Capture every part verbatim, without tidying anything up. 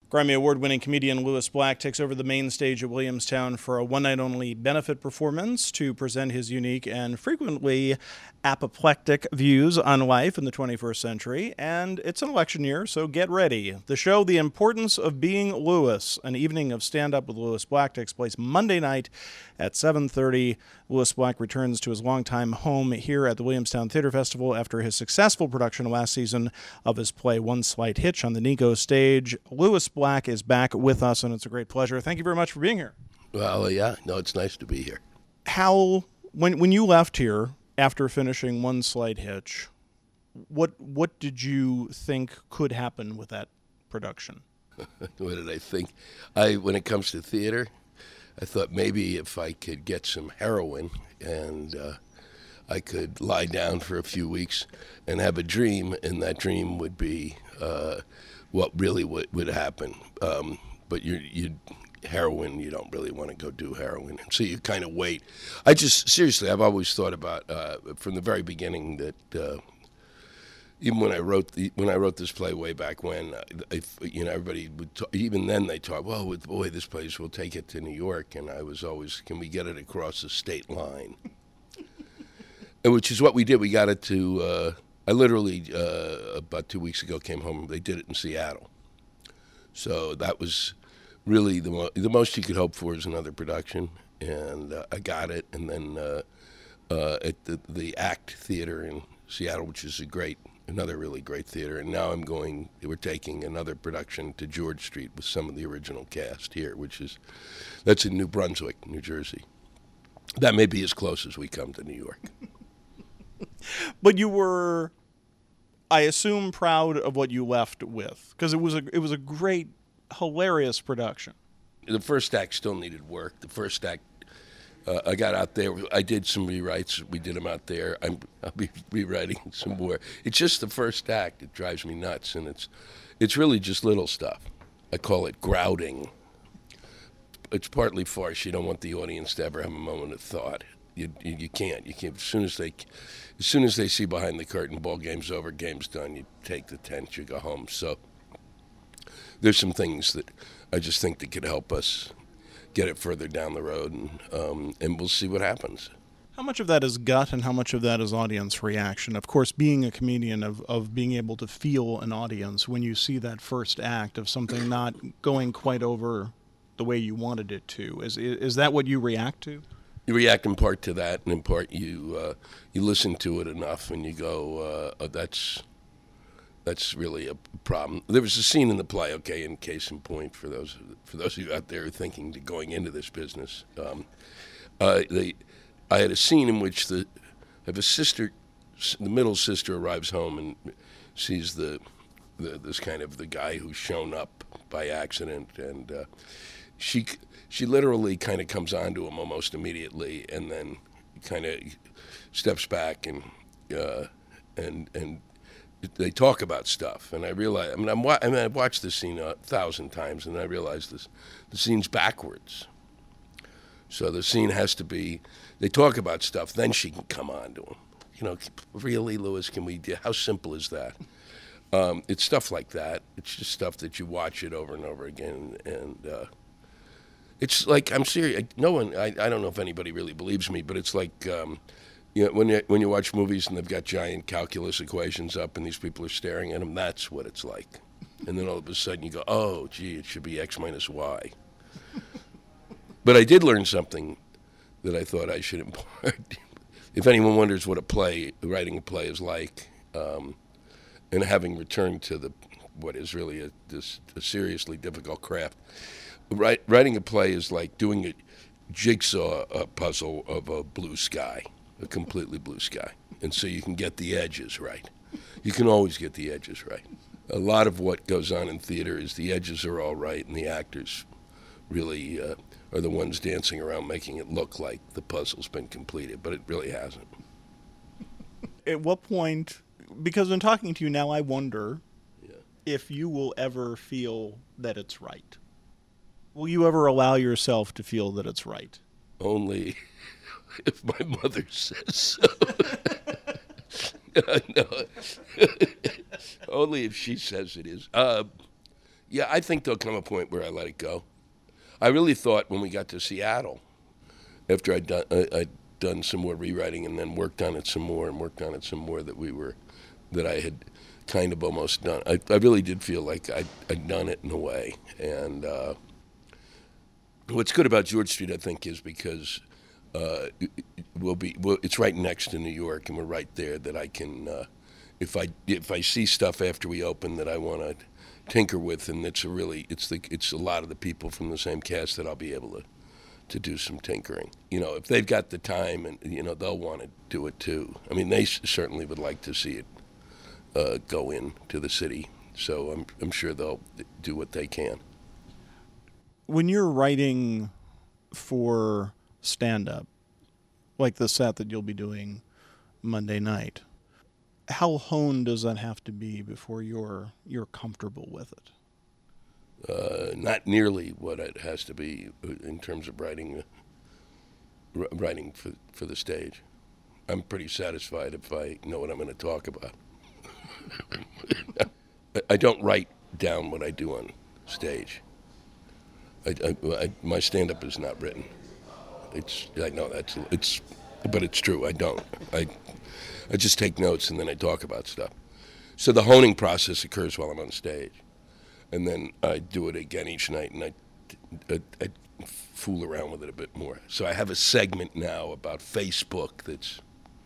Grammy Award-winning comedian Lewis Black takes over the main stage at Williamstown for a one-night-only benefit performance to present his unique and frequently apoplectic views on life in the twenty-first century. And it's an election year, so get ready. The show, The Importance of Being Lewis, an evening of stand-up with Lewis Black, takes place Monday night at seven thirty. Lewis Black returns to his longtime home here at the Williamstown Theater Festival after his successful production last season of his play One Slight Hitch on the Nico stage. Lewis Black is back with us, and it's a great pleasure. Thank you very much for being here. Well, yeah, no, it's nice to be here. How, when when you left here after finishing One Slight Hitch, what what did you think could happen with that production? What did I think? I when it comes to theater, I thought maybe if I could get some heroin and uh, I could lie down for a few weeks and have a dream, and that dream would be uh, what really would, would happen. Um, but you you heroin, you don't really want to go do heroin, and so you kind of wait. I just seriously, I've always thought about uh, from the very beginning that. Uh, Even when I wrote the, when I wrote this play way back when, I, you know, everybody would talk, even then they talk, well, with, boy, this place, we'll take it to New York, and I was always, can we get it across the state line? And which is what we did. We got it to. Uh, I literally uh, about two weeks ago came home. They did it in Seattle, so that was really the mo- the most you could hope for is another production, and uh, I got it, and then uh, uh, at the the ACT Theater in Seattle, which is a great. Another really great theater, and now I'm going, we're taking another production to George Street with some of the original cast here, which is, that's in New Brunswick, New Jersey. That may be as close as we come to New York. But you were, I assume, proud of what you left with, because it was a it was a great, hilarious production. The first act still needed work. The first act, Uh, I got out there. I did some rewrites. We did them out there. I'm, I'll be rewriting some more. It's just the first act. It drives me nuts, and it's it's really just little stuff. I call it grouting. It's partly farce. You don't want the audience to ever have a moment of thought. You you, you can't. You can't. As soon as they, as soon as they see behind the curtain, ball game's over, game's done. You take the tent. You go home. So there's some things that I just think that could help us get it further down the road, and um, and we'll see what happens. How much of that is gut and how much of that is audience reaction? Of course, being a comedian, of, of being able to feel an audience when you see that first act of something not going quite over the way you wanted it to. Is is that what you react to? You react in part to that, and in part you uh, you listen to it enough, and you go, uh, oh, that's that's really a problem. There was a scene in the play, okay, in case in point for those for those of you out there thinking to going into this business. Um, uh, they, I had a scene in which the I have a sister, the middle sister arrives home and sees the, the this kind of the guy who's shown up by accident, and uh, she she literally kind of comes onto him almost immediately, and then kind of steps back and uh, and and. They talk about stuff, and I realize. I mean, I'm, I mean, I've watched this scene a thousand times, and I realize this: the scene's backwards. So the scene has to be. They talk about stuff, then she can come on to him. You know, really, Lewis? Can we? How simple is that? Um, it's stuff like that. It's just stuff that you watch it over and over again, and uh, it's like I'm serious. No one. I, I don't know if anybody really believes me, but it's like. Um, You know, when you when you watch movies and they've got giant calculus equations up and these people are staring at them, that's what it's like. And then all of a sudden you go, oh, gee, it should be X minus Y. But I did learn something that I thought I should impart. If anyone wonders what a play, writing a play is like, um, and having returned to the what is really a, this, a seriously difficult craft, write, writing a play is like doing a jigsaw a puzzle of a blue sky. A completely blue sky. And so you can get the edges right. You can always get the edges right. A lot of what goes on in theater is the edges are all right, and the actors really uh, are the ones dancing around making it look like the puzzle's been completed, but it really hasn't. At what point, because in talking to you now, I wonder yeah. if you will ever feel that it's right. Will you ever allow yourself to feel that it's right? Only if my mother says so. No. Only if she says it is. Uh, Yeah, I think there'll come a point where I let it go. I really thought when we got to Seattle, after I'd done, uh, I'd done some more rewriting and then worked on it some more and worked on it some more, that we were, that I had kind of almost done. I, I really did feel like I'd, I'd done it in a way. And uh, what's good about George Street, I think, is because uh, we'll be, we'll, it's right next to New York, and we're right there. That I can, uh, if I if I see stuff after we open that I want to tinker with, and it's a really, it's the, it's a lot of the people from the same cast that I'll be able to. to do some tinkering. You know, if they've got the time, and you know, they'll want to do it too. I mean, they certainly would like to see it uh, go in to the city. So I'm I'm sure they'll do what they can. When you're writing for stand-up, like the set that you'll be doing Monday night, how honed does that have to be before you're you're comfortable with it? Uh, not nearly what it has to be in terms of writing, uh, writing for for the stage. I'm pretty satisfied if I know what I'm going to talk about. I don't write down what I do on stage. I, I, I, my stand-up is not written. It's I know that's it's, but it's true. I don't. I I just take notes and then I talk about stuff. So the honing process occurs while I'm on stage. And then I do it again each night, and I, I, I fool around with it a bit more. So I have a segment now about Facebook that's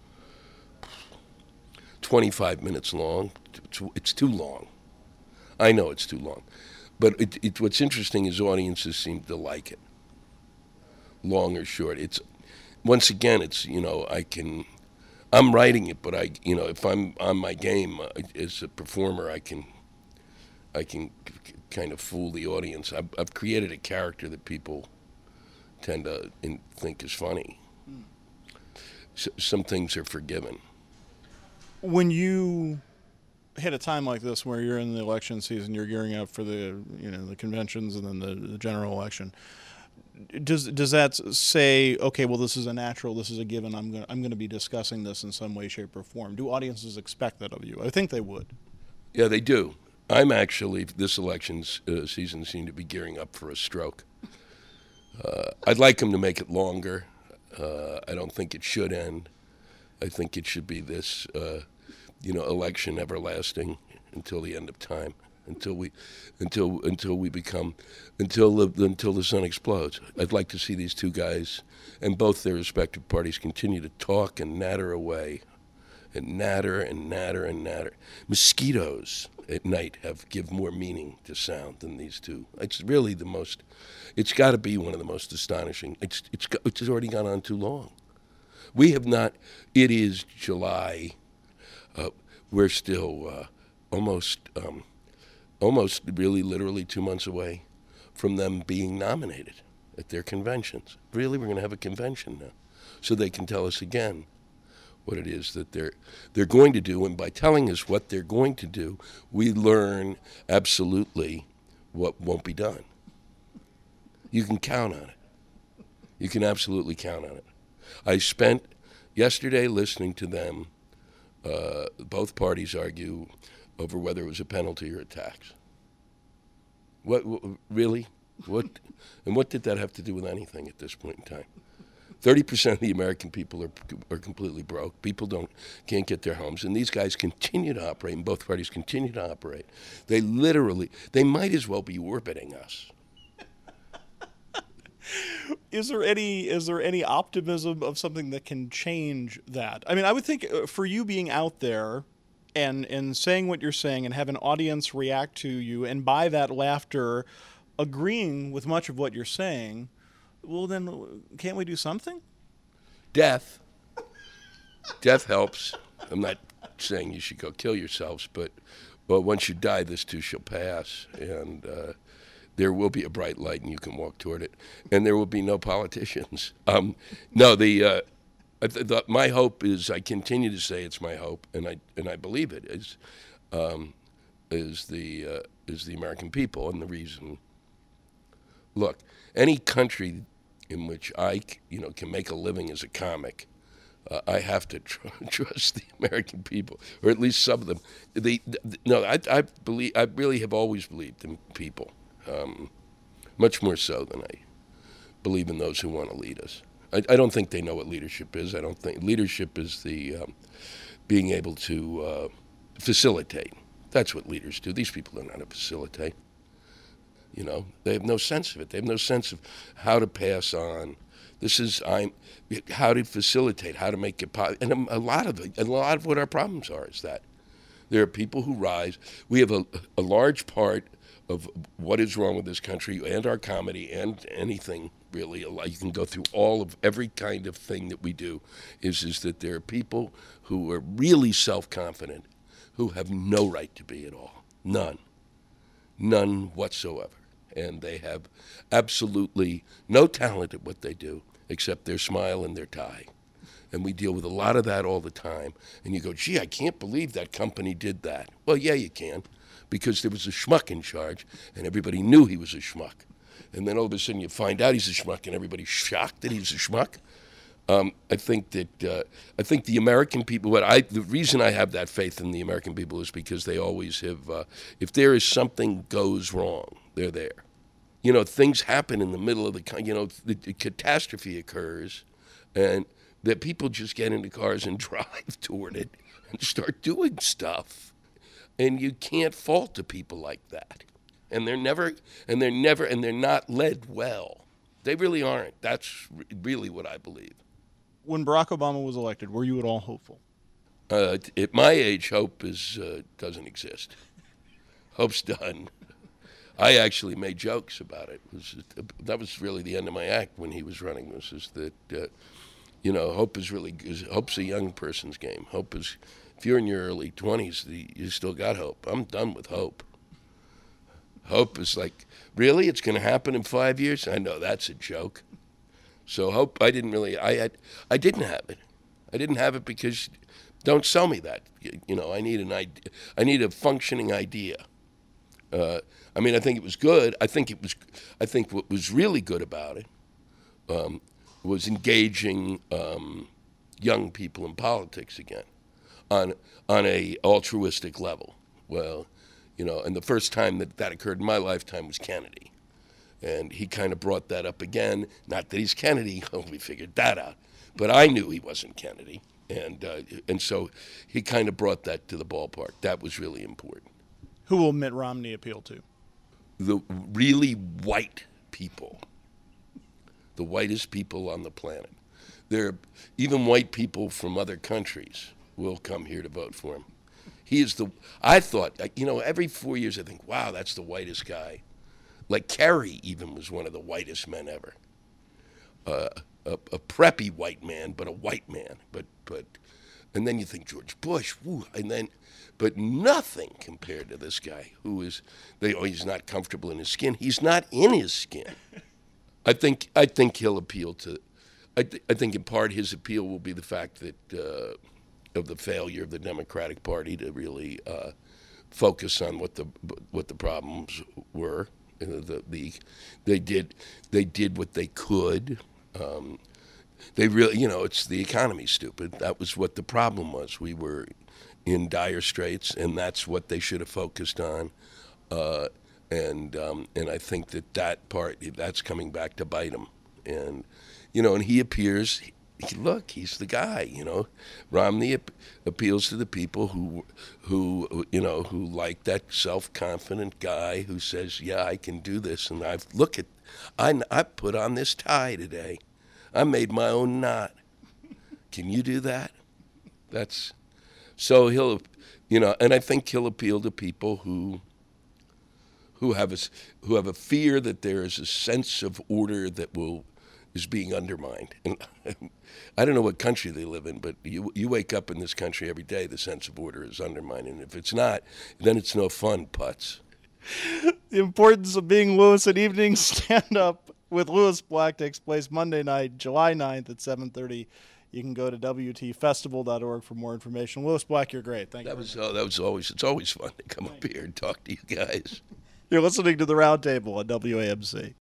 twenty-five minutes long. It's too long. I know it's too long. But it, it, what's interesting is audiences seem to like it, long or short. It's, once again, it's, you know, I can, I'm writing it, but I, you know, if I'm on my game uh, as a performer, I can, I can kind of fool the audience. I've, I've created a character that people tend to in, think is funny. Mm. So, some things are forgiven. When you hit a time like this, where you're in the election season, you're gearing up for the you know the conventions and then the, the general election, does does that say, okay, well, this is a natural, this is a given, I'm going I'm going to be discussing this in some way, shape, or form? Do audiences expect that of you? I think they would. Yeah, they do. I'm actually, this election uh, season seemed to be gearing up for a stroke. Uh, I'd like them to make it longer. Uh, I don't think it should end. I think it should be this, uh, you know, election everlasting until the end of time, until we, until until we become, until the until the sun explodes. I'd like to see these two guys and both their respective parties continue to talk and natter away, and natter and natter and natter. Mosquitoes at night have give more meaning to sound than these two. It's really the most, it's got to be one of the most astonishing. It's it's it's already gone on too long. We have not, it is July. Uh, we're still uh, almost, um, almost really literally two months away from them being nominated at their conventions. Really, we're going to have a convention now, so they can tell us again what it is that they're they're going to do, and by telling us what they're going to do, we learn absolutely what won't be done. You can count on it. You can absolutely count on it. I spent yesterday listening to them, uh, both parties argue over whether it was a penalty or a tax. What, what really? What and what did that have to do with anything at this point in time? thirty percent of the American people are are completely broke. People don't can't get their homes, and these guys continue to operate, and both parties continue to operate. They literally, they might as well be orbiting us. Is there any is there any optimism of something that can change that? I mean, I would think for you being out there and and saying what you're saying and have an audience react to you, and by that laughter agreeing with much of what you're saying, well, then can't we do something? Death. Death helps. I'm not saying you should go kill yourselves, but but once you die, this too shall pass, and uh, there will be a bright light, and you can walk toward it, and there will be no politicians. Um, no, the, uh, the, the my hope is, I continue to say it's my hope, and I and I believe it is, um, is the uh, is the American people, and the reason. Look, any country in which I, you know, can make a living as a comic, Uh, I have to tr- trust the American people, or at least some of them. They, th- no, I, I believe. I really have always believed in people, um, much more so than I believe in those who want to lead us. I, I don't think they know what leadership is. I don't think leadership is the um, being able to uh, facilitate. That's what leaders do. These people don't know how to facilitate. You know, they have no sense of it. They have no sense of how to pass on. This is I'm how to facilitate, how to make it possible. And a lot of it, a lot of what our problems are is that there are people who rise. We have a, a large part of what is wrong with this country and our comedy and anything really. You can go through all of every kind of thing that we do. Is is that there are people who are really self-confident, who have no right to be at all, none, none whatsoever. And they have absolutely no talent at what they do except their smile and their tie. And we deal with a lot of that all the time. And you go, gee, I can't believe that company did that. Well, yeah, you can, because there was a schmuck in charge, and everybody knew he was a schmuck. And then all of a sudden you find out he's a schmuck, and everybody's shocked that he's a schmuck. Um, I think that uh, I think the American people. What I the reason I have that faith in the American people is because they always have. Uh, if there is something goes wrong, they're there. You know, things happen in the middle of the. You know, the, the catastrophe occurs, and that people just get into cars and drive toward it and start doing stuff, and you can't fault the people like that. And they're never, and they're never, and they're not led well. They really aren't. That's really what I believe. When Barack Obama was elected, were you at all hopeful? Uh, at my age, hope is uh, doesn't exist. Hope's done. I actually made jokes about it. it was, that was really the end of my act when he was running. Was is that uh, you know, hope is really hope's a young person's game. Hope is, if you're in your early twenties, you still got hope. I'm done with hope. Hope is like, really, it's going to happen in five years? I know that's a joke. So hope, I didn't really, I had, I didn't have it. I didn't have it because, don't sell me that. You know, I need an idea. I need a functioning idea. Uh, I mean, I think it was good. I think it was, I think what was really good about it um, was engaging um, young people in politics again on on a altruistic level. Well, you know, and the first time that that occurred in my lifetime was Kennedy. And he kind of brought that up again. Not that he's Kennedy, we figured that out. But I knew he wasn't Kennedy. And uh, and so he kind of brought that to the ballpark. That was really important. Who will Mitt Romney appeal to? The really white people. The whitest people on the planet. There, even white people from other countries will come here to vote for him. He is the, I thought, you know, every four years I think, wow, that's the whitest guy. Like Kerry even was one of the whitest men ever. Uh, a, a preppy white man, but a white man. But, but, and then you think George Bush, woo, and then, but nothing compared to this guy who is, they, oh, he's not comfortable in his skin. He's not in his skin. I think, I think he'll appeal to, I, th- I think in part his appeal will be the fact that, uh, of the failure of the Democratic Party to really uh, focus on what the what the problems were. You know, the, the they did they did what they could. Um, they really, you know, it's the economy, stupid. That was what the problem was. We were in dire straits, and that's what they should have focused on. Uh, and um, and I think that that part that's coming back to bite him. And you know, and he appears. Look, he's the guy, you know. Romney ap- appeals to the people who, who, you know, who like that self-confident guy who says, "Yeah, I can do this." And I've look at, I I put on this tie today. I made my own knot. Can you do that? That's, so he'll, you know, and I think he'll appeal to people who, who have a who have a fear that there is a sense of order that will. Is being undermined. And I don't know what country they live in, but you you wake up in this country every day, the sense of order is undermined. And if it's not, then it's no fun, putz. The importance of being Lewis at Evening Stand-Up with Lewis Black takes place Monday night, July ninth at seven thirty. You can go to W T festival dot org for more information. Lewis Black, you're great. Thank that you. Was, oh, that was always, it's always fun to come Thank up here and talk to you guys. You're listening to The Round Table on W A M C.